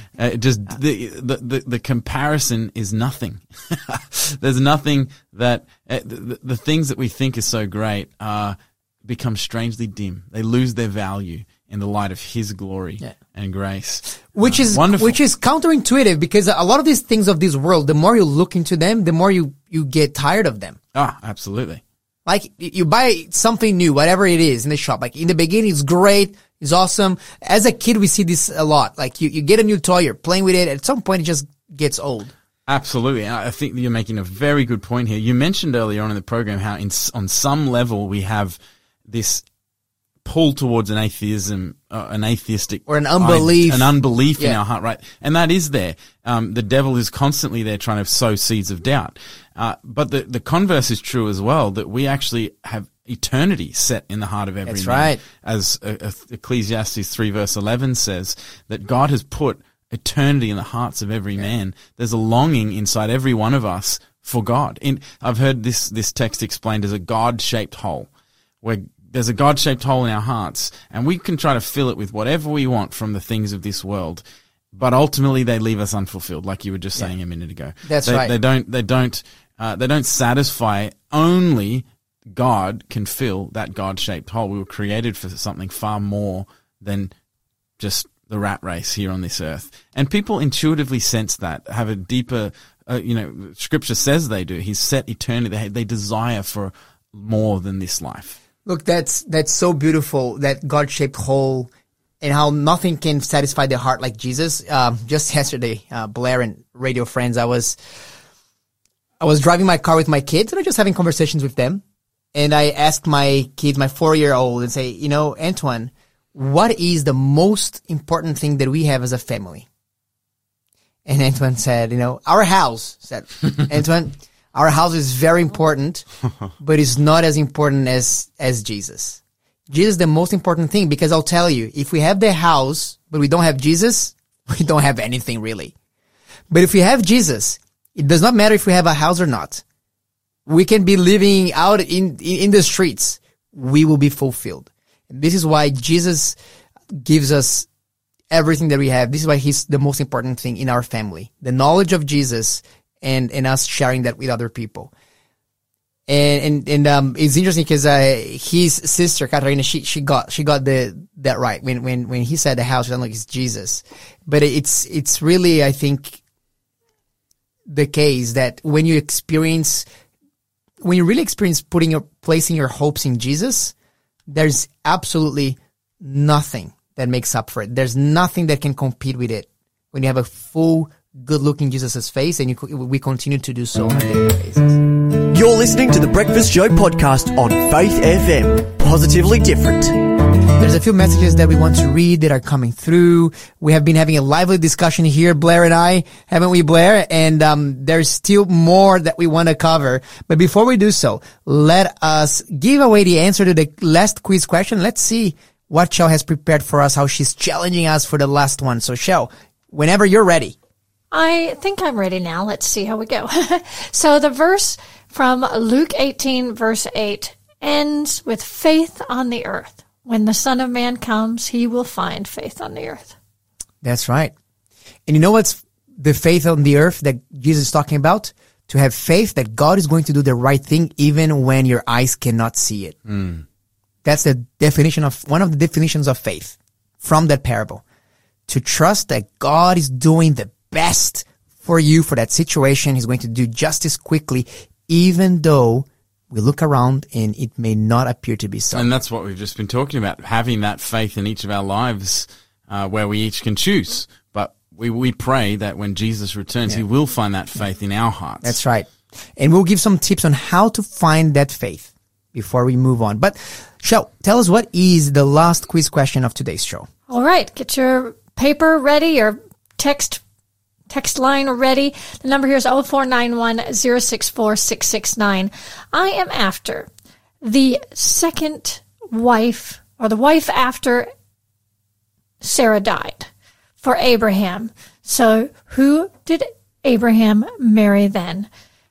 [SPEAKER 2] The comparison is nothing. There's nothing that the things that we think is so great become strangely dim. They lose their value in the light of his glory and grace.
[SPEAKER 1] Which is
[SPEAKER 2] wonderful.
[SPEAKER 1] Which is counterintuitive, because a lot of these things of this world, the more you look into them, the more you get tired of them.
[SPEAKER 2] Absolutely.
[SPEAKER 1] Like, you buy something new, whatever it is, in the shop. Like, in the beginning, it's great. It's awesome. As a kid, we see this a lot. Like, you get a new toy, you're playing with it. At some point, it just gets old.
[SPEAKER 2] Absolutely. I think you're making a very good point here. You mentioned earlier on in the program how on some level we have this pull towards an atheism, an atheistic
[SPEAKER 1] or an unbelief,
[SPEAKER 2] in our heart, right? And that is there. The devil is constantly there trying to sow seeds of doubt. But the converse is true as well, that we actually have eternity set in the heart of every
[SPEAKER 1] That's
[SPEAKER 2] man.
[SPEAKER 1] right.
[SPEAKER 2] As Ecclesiastes 3 verse 11 says, that God has put eternity in the hearts of every man. There's a longing inside every one of us for God. I've heard this text explained as a God-shaped hole, where there's a God-shaped hole in our hearts, and we can try to fill it with whatever we want from the things of this world, but ultimately they leave us unfulfilled, like you were just saying a minute ago.
[SPEAKER 1] That's right.
[SPEAKER 2] They don't satisfy. Only God can fill that God-shaped hole. We were created for something far more than just the rat race here on this earth. And people intuitively sense that, have a deeper, Scripture says they do. He's set eternity. They desire for more than this life.
[SPEAKER 1] Look, that's so beautiful, that God-shaped hole, and how nothing can satisfy the heart like Jesus. Just yesterday, Blair and radio friends, I was driving my car with my kids, and I was just having conversations with them. And I asked my kids, my 4-year-old, and say, Antoine, what is the most important thing that we have as a family? And Antoine said, our house. Said, Antoine, our house is very important, but it's not as important as Jesus. Jesus is the most important thing, because I'll tell you, if we have the house, but we don't have Jesus, we don't have anything really. But if we have Jesus, it does not matter if we have a house or not. We can be living out in the streets. We will be fulfilled. This is why Jesus gives us everything that we have. This is why he's the most important thing in our family. The knowledge of Jesus and us sharing that with other people. And it's interesting because his sister Katarina, she got that right when he said the house. Like, it's Jesus, but it's really, I think, the case that when you really experience placing your hopes in Jesus, there's absolutely nothing that makes up for it. There's nothing that can compete with it. When you have a full, good-looking Jesus' face, and we continue to do so on a daily basis.
[SPEAKER 5] You're listening to the Breakfast Show podcast on Faith FM. Positively different.
[SPEAKER 1] There's a few messages that we want to read that are coming through. We have been having a lively discussion here, Blair and I, haven't we, Blair? And there's still more that we want to cover. But before we do so, let us give away the answer to the last quiz question. Let's see what Shell has prepared for us, how she's challenging us for the last one. So, Shell, whenever you're ready.
[SPEAKER 4] I think I'm ready now. Let's see how we go. So the verse from Luke 18, verse 8, ends with faith on the earth. When the Son of Man comes, he will find faith on the earth.
[SPEAKER 1] That's right. And you know what's the faith on the earth that Jesus is talking about? To have faith that God is going to do the right thing even when your eyes cannot see it. That's the definition of, one of the definitions of faith from that parable. To trust that God is doing the best for you, for that situation. He's going to do justice quickly, even though we look around and it may not appear to be so.
[SPEAKER 2] And that's what we've just been talking about, having that faith in each of our lives, where we each can choose. But we pray that when Jesus returns, he will find that faith in our hearts.
[SPEAKER 1] That's right. And we'll give some tips on how to find that faith before we move on. But Shell, tell us, what is the last quiz question of today's show?
[SPEAKER 4] All right. Get your paper ready, your text line ready. The number here is 0491-064-669. I am after the second wife, or the wife after Sarah died, for Abraham. So who did Abraham marry then?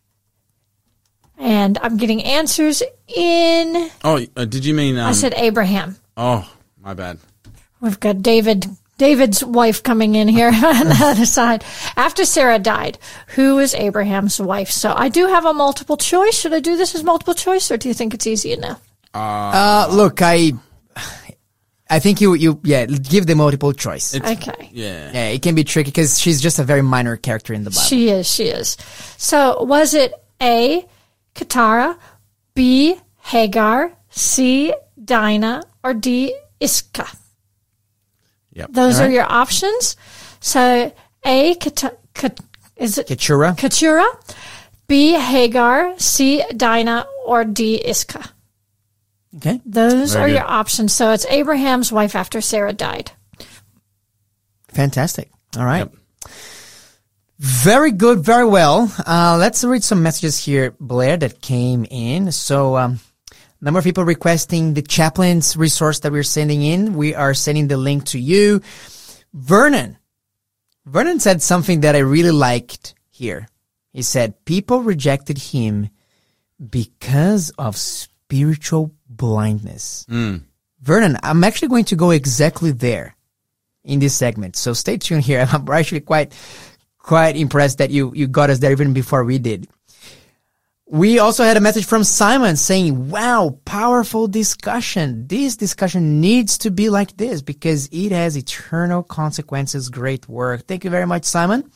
[SPEAKER 4] And I'm getting answers in...
[SPEAKER 2] Oh, did you mean...
[SPEAKER 4] I said Abraham.
[SPEAKER 2] Oh, my bad.
[SPEAKER 4] We've got David's wife coming in here on the other side. After Sarah died, who was Abraham's wife? So I do have a multiple choice. Should I do this as multiple choice, or do you think it's easy enough?
[SPEAKER 1] Look, I think you give the multiple choice.
[SPEAKER 4] Okay.
[SPEAKER 2] Yeah,
[SPEAKER 1] it can be tricky because she's just a very minor character in the Bible.
[SPEAKER 4] She is. So was it A, Keturah, B, Hagar, C, Dinah, or D, Iscah?
[SPEAKER 2] Yep.
[SPEAKER 4] Those are your options. So A, Is it
[SPEAKER 1] Keturah?
[SPEAKER 4] Keturah? B. Hagar, C. Dinah, or D. Iscah?
[SPEAKER 1] Okay.
[SPEAKER 4] Those
[SPEAKER 2] Very
[SPEAKER 4] are
[SPEAKER 2] good.
[SPEAKER 4] your options. So it's Abraham's wife after Sarah died.
[SPEAKER 1] Fantastic. All right.
[SPEAKER 2] Yep.
[SPEAKER 1] Very good. Very well. Let's read some messages here, Blair, that came in. So, number of people requesting the chaplain's resource that we're sending in. We are sending the link to you. Vernon said something that I really liked here. He said, people rejected him because of spiritual blindness. Vernon, I'm actually going to go exactly there in this segment. So stay tuned here. I'm actually quite impressed that you got us there even before we did. We also had a message from Simon saying, wow, powerful discussion. This discussion needs to be like this because it has eternal consequences. Great work. Thank you very much, Simon.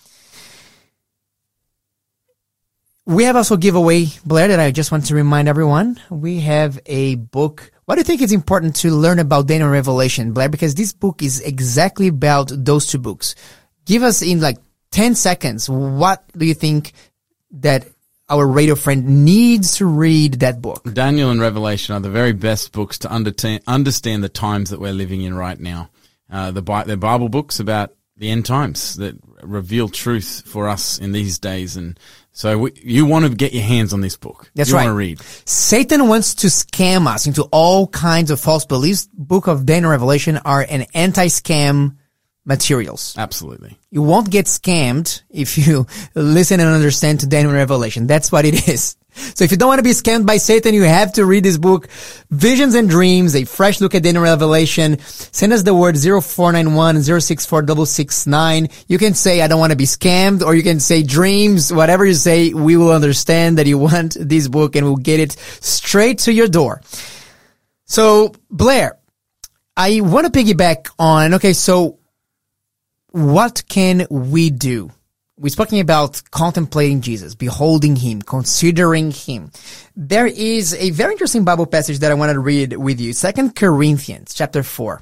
[SPEAKER 1] We have also a giveaway, Blair, that I just want to remind everyone. We have a book. Why do you think it's important to learn about Daniel and Revelation, Blair? Because this book is exactly about those two books. Give us in like 10 seconds, what do you think that our radio friend needs to read that book?
[SPEAKER 2] Daniel and Revelation are the very best books to understand the times that we're living in right now. They're Bible books about the end times that reveal truth for us in these days. And so you want to get your hands on this book.
[SPEAKER 1] That's
[SPEAKER 2] you
[SPEAKER 1] right.
[SPEAKER 2] want to read.
[SPEAKER 1] Satan wants to scam us into all kinds of false beliefs. Book of Daniel and Revelation are an anti-scam materials.
[SPEAKER 2] Absolutely.
[SPEAKER 1] You won't get scammed if you listen and understand to Daniel and Revelation. That's what it is. So if you don't want to be scammed by Satan, you have to read this book, Visions and Dreams, a fresh look at Daniel and Revelation. Send us the word 0491 064 669. You can say, I don't want to be scammed, or you can say dreams. Whatever you say, we will understand that you want this book and we'll get it straight to your door. So, Blair, I want to piggyback on, okay, so what can we do? We're talking about contemplating Jesus, beholding him, considering him. There is a very interesting Bible passage that I want to read with you. 2 Corinthians chapter 4,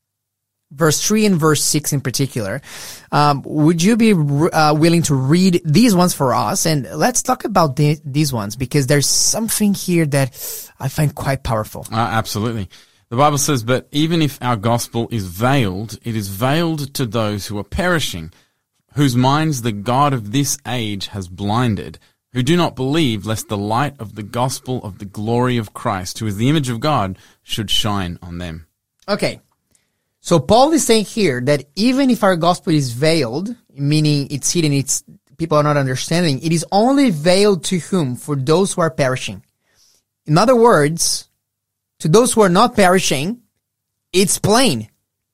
[SPEAKER 1] verse 3 and verse 6 in particular. Would you be willing to read these ones for us? And let's talk about these ones because there's something here that I find quite powerful.
[SPEAKER 2] Absolutely. The Bible says, but even if our gospel is veiled, it is veiled to those who are perishing, whose minds the God of this age has blinded, who do not believe, lest the light of the gospel of the glory of Christ, who is the image of God, should shine on them.
[SPEAKER 1] Okay. So Paul is saying here that even if our gospel is veiled, meaning it's hidden, people are not understanding, it is only veiled to whom? For those who are perishing. In other words, to those who are not perishing, it's plain.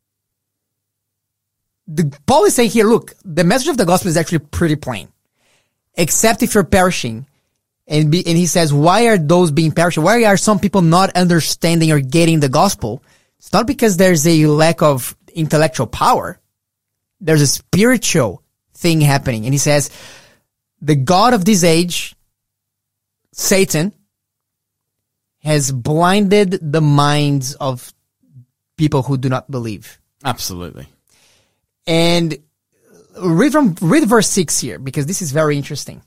[SPEAKER 1] Paul is saying here, look, the message of the gospel is actually pretty plain. Except if you're perishing. And he says, why are those being perishing? Why are some people not understanding or getting the gospel? It's not because there's a lack of intellectual power. There's a spiritual thing happening. And he says, the God of this age, Satan, has blinded the minds of people who do not believe.
[SPEAKER 2] Absolutely.
[SPEAKER 1] And read verse 6 here, because this is very interesting.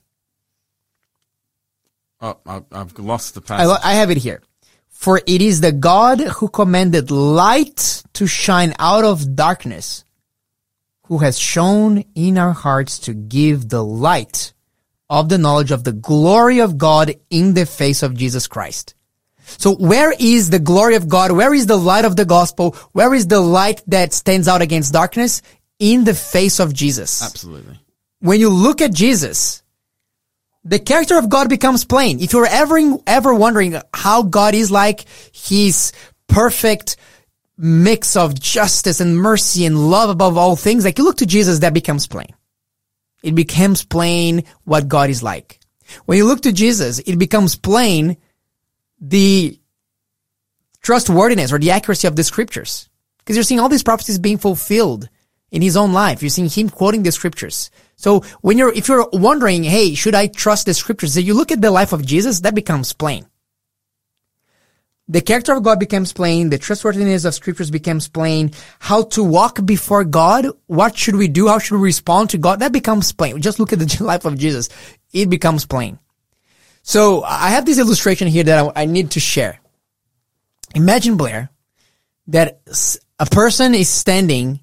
[SPEAKER 2] Oh, I've lost the passage.
[SPEAKER 1] I have it here. For it is the God who commanded light to shine out of darkness, who has shone in our hearts to give the light of the knowledge of the glory of God in the face of Jesus Christ. So where is the glory of God? Where is the light of the gospel? Where is the light that stands out against darkness? In the face of Jesus.
[SPEAKER 2] Absolutely.
[SPEAKER 1] When you look at Jesus, the character of God becomes plain. If you're ever wondering how God is like, his perfect mix of justice and mercy and love above all things, like you look to Jesus, that becomes plain. It becomes plain what God is like. When you look to Jesus, it becomes plain the trustworthiness or the accuracy of the scriptures. Because you're seeing all these prophecies being fulfilled in his own life. You're seeing him quoting the scriptures. So if you're wondering, hey, should I trust the scriptures? If you look at the life of Jesus, that becomes plain. The character of God becomes plain. The trustworthiness of scriptures becomes plain. How to walk before God. What should we do? How should we respond to God? That becomes plain. Just look at the life of Jesus. It becomes plain. So I have this illustration here that I need to share. Imagine, Blair, that a person is standing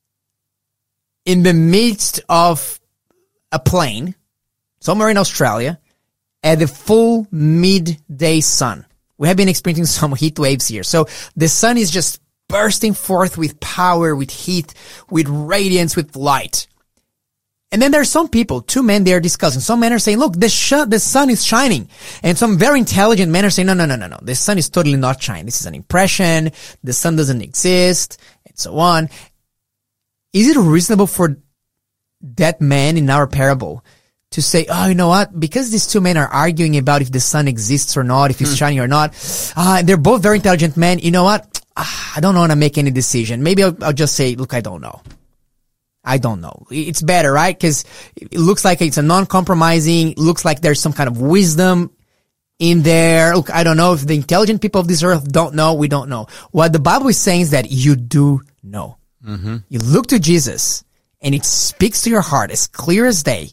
[SPEAKER 1] in the midst of a plain somewhere in Australia at the full midday sun. We have been experiencing some heat waves here. So the sun is just bursting forth with power, with heat, with radiance, with light. And then there are some people, two men, they are discussing. Some men are saying, look, the sun is shining. And some very intelligent men are saying, no. The sun is totally not shining. This is an impression. The sun doesn't exist, and so on. Is it reasonable for that man in our parable to say, oh, you know what? Because these two men are arguing about if the sun exists or not, if it's shining or not. They're both very intelligent men. You know what? I don't want to make any decision. Maybe I'll just say, look, I don't know. It's better, right? Because it looks like it's a non-compromising, looks like there's some kind of wisdom in there. Look, I don't know if the intelligent people of this earth don't know. We don't know. What the Bible is saying is that you do know. Mm-hmm. You look to Jesus and it speaks to your heart as clear as day.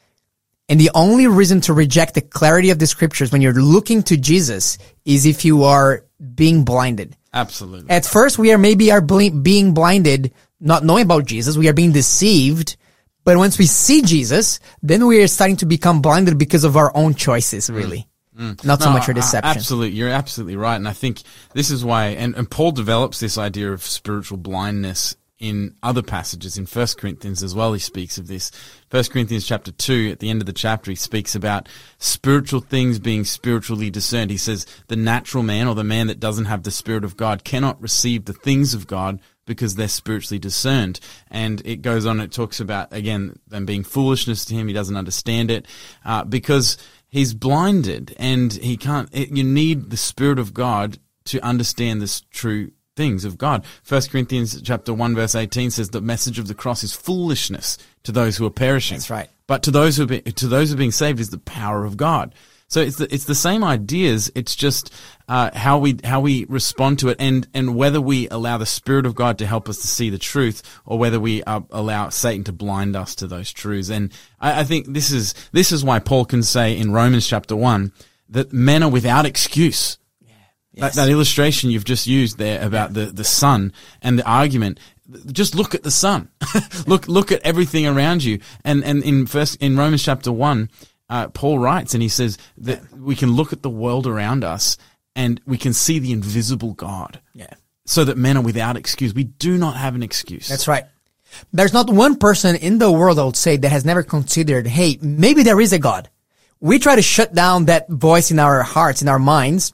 [SPEAKER 1] And the only reason to reject the clarity of the scriptures when you're looking to Jesus is if you are being blinded.
[SPEAKER 2] Absolutely.
[SPEAKER 1] At first, we are being blinded, not knowing about Jesus. We are being deceived. But once we see Jesus, then we are starting to become blinded because of our own choices, really. Not so much your deception.
[SPEAKER 2] Absolutely. You're absolutely right. And I think this is why, and Paul develops this idea of spiritual blindness in other passages. In 1 Corinthians as well, he speaks of this. 1 Corinthians chapter 2, at the end of the chapter, he speaks about spiritual things being spiritually discerned. He says the natural man, or the man that doesn't have the Spirit of God, cannot receive the things of God because they're spiritually discerned. And it goes on, it talks about, again, them being foolishness to him. He doesn't understand it because he's blinded, and he can't. You need the Spirit of God to understand this true things of God. 1 Corinthians chapter 1 verse 18 says the message of the cross is foolishness to those who are perishing.
[SPEAKER 1] That's right.
[SPEAKER 2] But to those who are being saved is the power of God. So it's the same ideas. It's just how we respond to it, and whether we allow the Spirit of God to help us to see the truth, or whether we allow Satan to blind us to those truths. And I think this is why Paul can say in Romans chapter 1 that men are without excuse. Yes. That illustration you've just used there about the sun and the argument, just look at the sun. look at everything around you. And in Romans chapter 1, Paul writes, and he says that we can look at the world around us and we can see the invisible God. Yeah. So that men are without excuse. We do not have an excuse.
[SPEAKER 1] That's right. There's not one person in the world, I would say, that has never considered, hey, maybe there is a God. We try to shut down that voice in our hearts, in our minds,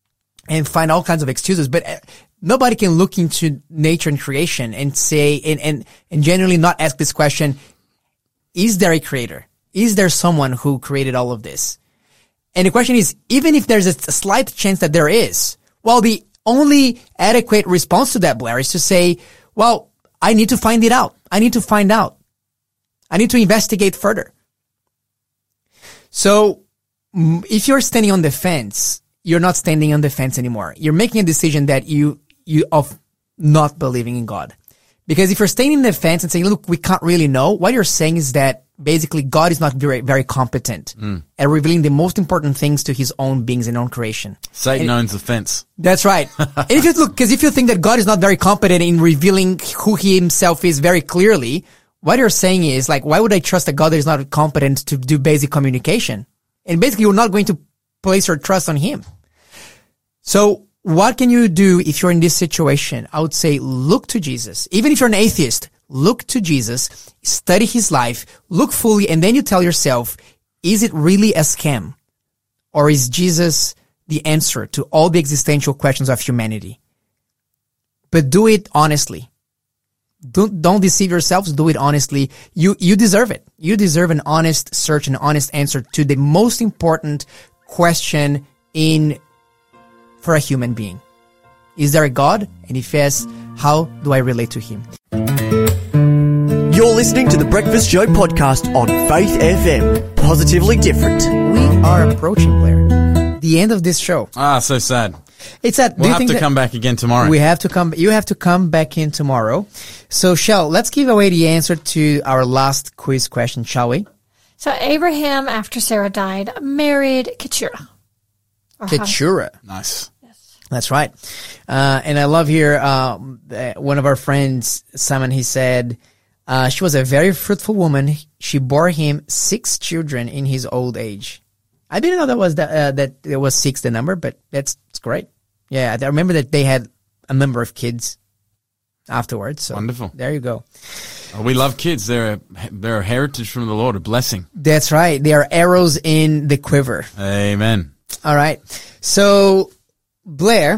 [SPEAKER 1] and find all kinds of excuses, but nobody can look into nature and creation and say, and genuinely not ask this question, is there a creator? Is there someone who created all of this? And the question is, even if there's a slight chance that there is, well, the only adequate response to that, Blair, is to say, well, I need to find it out. I need to find out. I need to investigate further. So if you're standing on the fence, you're not standing on the fence anymore. You're making a decision that you of not believing in God. Because if you're staying in the fence and saying, look, we can't really know, what you're saying is that basically God is not very, very competent at revealing the most important things to his own beings and own creation.
[SPEAKER 2] Satan owns the fence.
[SPEAKER 1] That's right. And if you think that God is not very competent in revealing who he himself is very clearly, what you're saying is, like, why would I trust a God that is not competent to do basic communication? And basically you're not going to place your trust on him. So what can you do if you're in this situation? I would say look to Jesus. Even if you're an atheist, look to Jesus, study his life, look fully, and then you tell yourself, is it really a scam? Or is Jesus the answer to all the existential questions of humanity? But do it honestly. Don't deceive yourselves. Do it honestly. You deserve it. You deserve an honest search, an honest answer to the most important question for a human being. Is there a God? And if yes, how do I relate to him?
[SPEAKER 5] You're listening to the Breakfast Show podcast on Faith FM. Positively different.
[SPEAKER 1] We are approaching, Blair, the end of this show.
[SPEAKER 2] So sad.
[SPEAKER 1] It's that
[SPEAKER 2] we'll have to come back again tomorrow.
[SPEAKER 1] We have to come. You have to come back in tomorrow. So, Shell, let's give away the answer to our last quiz question, shall we?
[SPEAKER 4] So Abraham, after Sarah died, married Keturah.
[SPEAKER 1] Keturah.
[SPEAKER 2] Nice.
[SPEAKER 4] Yes.
[SPEAKER 1] That's right. And I love here, one of our friends, Simon, he said, she was a very fruitful woman. She bore him 6 children in his old age. I didn't know that it was 6, the number, but it's great. Yeah. I remember that they had a number of kids afterwards. So
[SPEAKER 2] wonderful.
[SPEAKER 1] There you go.
[SPEAKER 2] Oh, we love kids. They're a heritage from the Lord, a blessing.
[SPEAKER 1] That's right. They are arrows in the quiver.
[SPEAKER 2] Amen.
[SPEAKER 1] All right. So, Blair,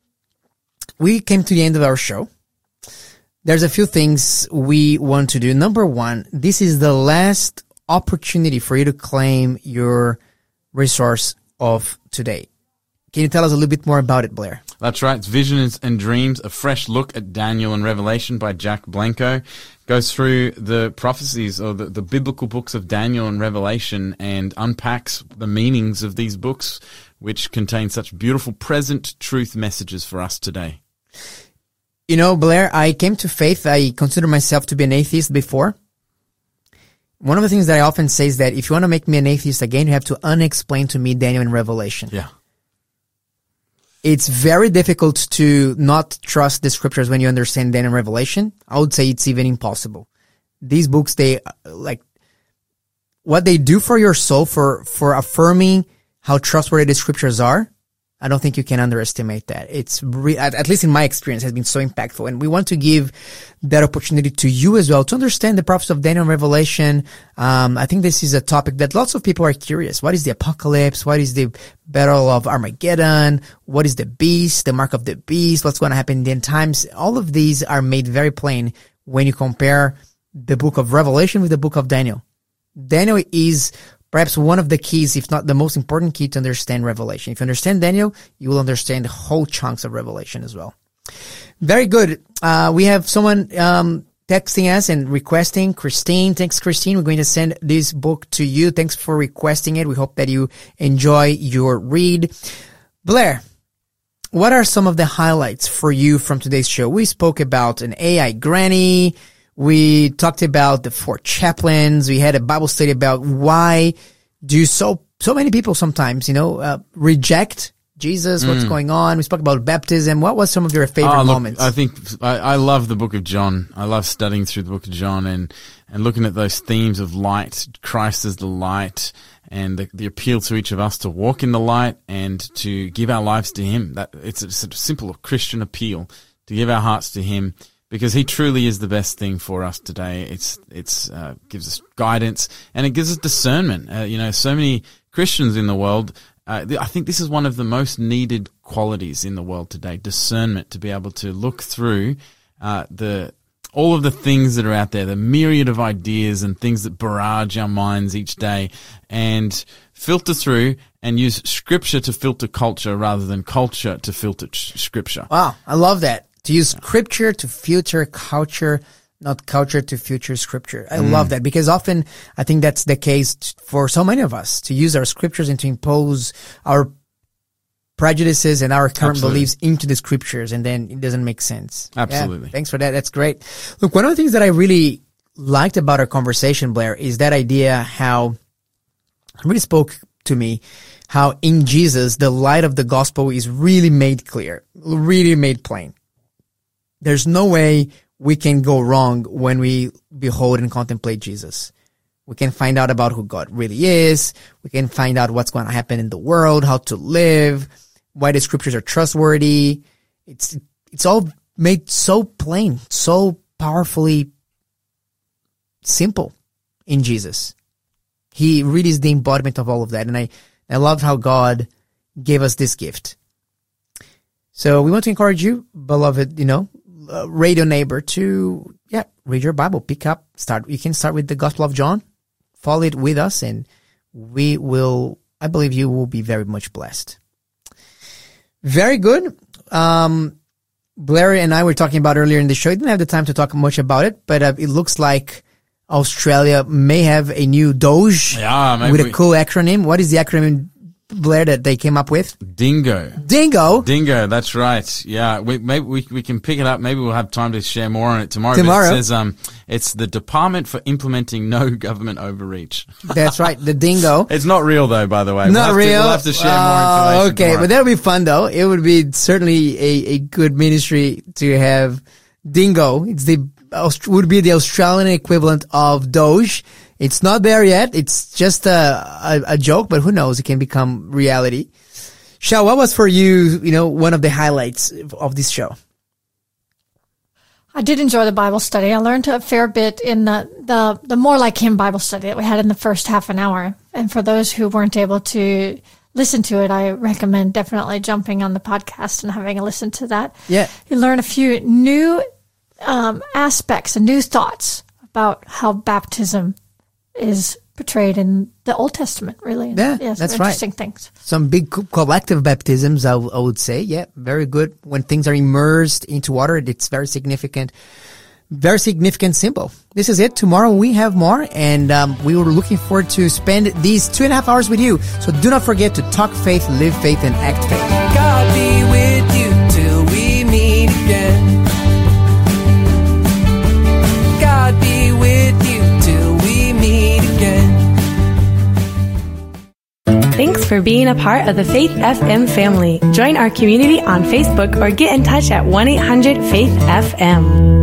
[SPEAKER 1] we came to the end of our show. There's a few things we want to do. Number one, this is the last opportunity for you to claim your resource of today. Can you tell us a little bit more about it, Blair?
[SPEAKER 2] That's right. It's Visions and Dreams, a fresh look at Daniel and Revelation by Jack Blanco. Goes through the prophecies or the biblical books of Daniel and Revelation and unpacks the meanings of these books, which contain such beautiful present truth messages for us today.
[SPEAKER 1] You know, Blair, I came to faith. I consider myself to be an atheist before. One of the things that I often say is that if you want to make me an atheist again, you have to unexplain to me Daniel and Revelation.
[SPEAKER 2] Yeah.
[SPEAKER 1] It's very difficult to not trust the scriptures when you understand Daniel and Revelation. I would say it's even impossible. These books, they like what they do for your soul, for affirming how trustworthy the scriptures are. I don't think you can underestimate that. It's at least in my experience, has been so impactful. And we want to give that opportunity to you as well to understand the prophecies of Daniel and Revelation. I think this is a topic that lots of people are curious. What is the apocalypse? What is the battle of Armageddon? What is the beast, the mark of the beast? What's going to happen in the end times? All of these are made very plain when you compare the book of Revelation with the book of Daniel. Daniel is perhaps one of the keys, if not the most important key to understand Revelation. If you understand Daniel, you will understand the whole chunks of Revelation as well. Very good. We have someone texting us and requesting. Christine. Thanks, Christine. We're going to send this book to you. Thanks for requesting it. We hope that you enjoy your read. Blair, what are some of the highlights for you from today's show? We spoke about an AI granny. We talked about the 4 chaplains. We had a Bible study about why do so many people sometimes, reject Jesus, what's going on. We spoke about baptism. What was some of your favorite moments?
[SPEAKER 2] I think I love the book of John. I love studying through the book of John and looking at those themes of light, Christ as the light, and the appeal to each of us to walk in the light and to give our lives to Him. That it's a sort of simple Christian appeal to give our hearts to Him. Because He truly is the best thing for us today. It's gives us guidance and it gives us discernment. So many Christians in the world, I think this is one of the most needed qualities in the world today, discernment, to be able to look through all of the things that are out there, the myriad of ideas and things that barrage our minds each day, and filter through and use Scripture to filter culture rather than culture to filter Scripture.
[SPEAKER 1] Wow, I love that. To use Scripture to filter culture, not culture to filter Scripture. I love that because often I think that's the case for so many of us, to use our Scriptures and to impose our prejudices and our current beliefs into the Scriptures, and then it doesn't make sense.
[SPEAKER 2] Absolutely.
[SPEAKER 1] Yeah, thanks for that. That's great. Look, one of the things that I really liked about our conversation, Blair, is that idea how it really spoke to me, how in Jesus, the light of the gospel is really made clear, really made plain. There's no way we can go wrong when we behold and contemplate Jesus. We can find out about who God really is. We can find out what's going to happen in the world, how to live, why the scriptures are trustworthy. It's all made so plain, so powerfully simple in Jesus. He really is the embodiment of all of that. And I love how God gave us this gift. So we want to encourage you, beloved, radio neighbor, to read your Bible, pick up, you can start with the Gospel of John, follow it with us, and I believe you will be very much blessed. Very good. Blair and I were talking about earlier in the show. I didn't have the time to talk much about it, but it looks like Australia may have a new Doge with a cool acronym. What is the acronym, Blair, that they came up with?
[SPEAKER 2] Dingo.
[SPEAKER 1] Dingo?
[SPEAKER 2] Dingo, that's right. Yeah, maybe we can pick it up. Maybe we'll have time to share more on it tomorrow.
[SPEAKER 1] Tomorrow.
[SPEAKER 2] But it says it's the Department for Implementing No Government Overreach.
[SPEAKER 1] That's right, the dingo.
[SPEAKER 2] It's not real, though, by the way.
[SPEAKER 1] Not real?
[SPEAKER 2] We'll have to share more information
[SPEAKER 1] Okay,
[SPEAKER 2] tomorrow.
[SPEAKER 1] but that would be fun, though. It would be certainly a good ministry to have Dingo. Would be the Australian equivalent of Doge. It's not there yet. It's just a joke, but who knows? It can become reality. Shao, what was for you, one of the highlights of this show?
[SPEAKER 4] I did enjoy the Bible study. I learned a fair bit in the More Like Him Bible study that we had in the first half an hour. And for those who weren't able to listen to it, I recommend definitely jumping on the podcast and having a listen to that.
[SPEAKER 1] Yeah.
[SPEAKER 4] You learn a few new aspects and new thoughts about how baptism is portrayed in the Old Testament, really.
[SPEAKER 1] Yeah,
[SPEAKER 4] yes,
[SPEAKER 1] that's
[SPEAKER 4] interesting things.
[SPEAKER 1] Some big collective baptisms, I would say. Yeah, very good. When things are immersed into water, it's very significant symbol. This is it. Tomorrow we have more, and we were looking forward to spend these 2.5 hours with you. So do not forget to talk faith, live faith, and act faith.
[SPEAKER 7] God be with you till we meet again. God be with you till we meet again.
[SPEAKER 8] Thanks for being a part of the Faith FM family. Join our community on Facebook or get in touch at 1-800-FAITH-FM.